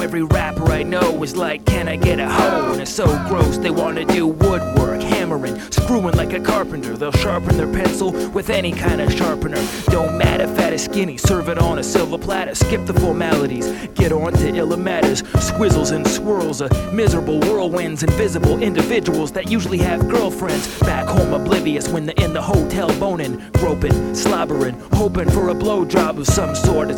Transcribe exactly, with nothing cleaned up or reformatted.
every rapper I know is like, can I get a hoe? And it's so gross they wanna do woodwork, hammering, screwing like a carpenter. They'll sharpen their pencil with any kind of sharpener. Don't matter, fat or skinny, serve it on a silver platter. Skip the formalities, get on to iller matters. Squizzles and swirls of miserable whirlwinds, invisible individuals that usually have girlfriends. Back home oblivious when they're in the hotel boning, groping, slobbering, hoping for a blowjob of some sort. It's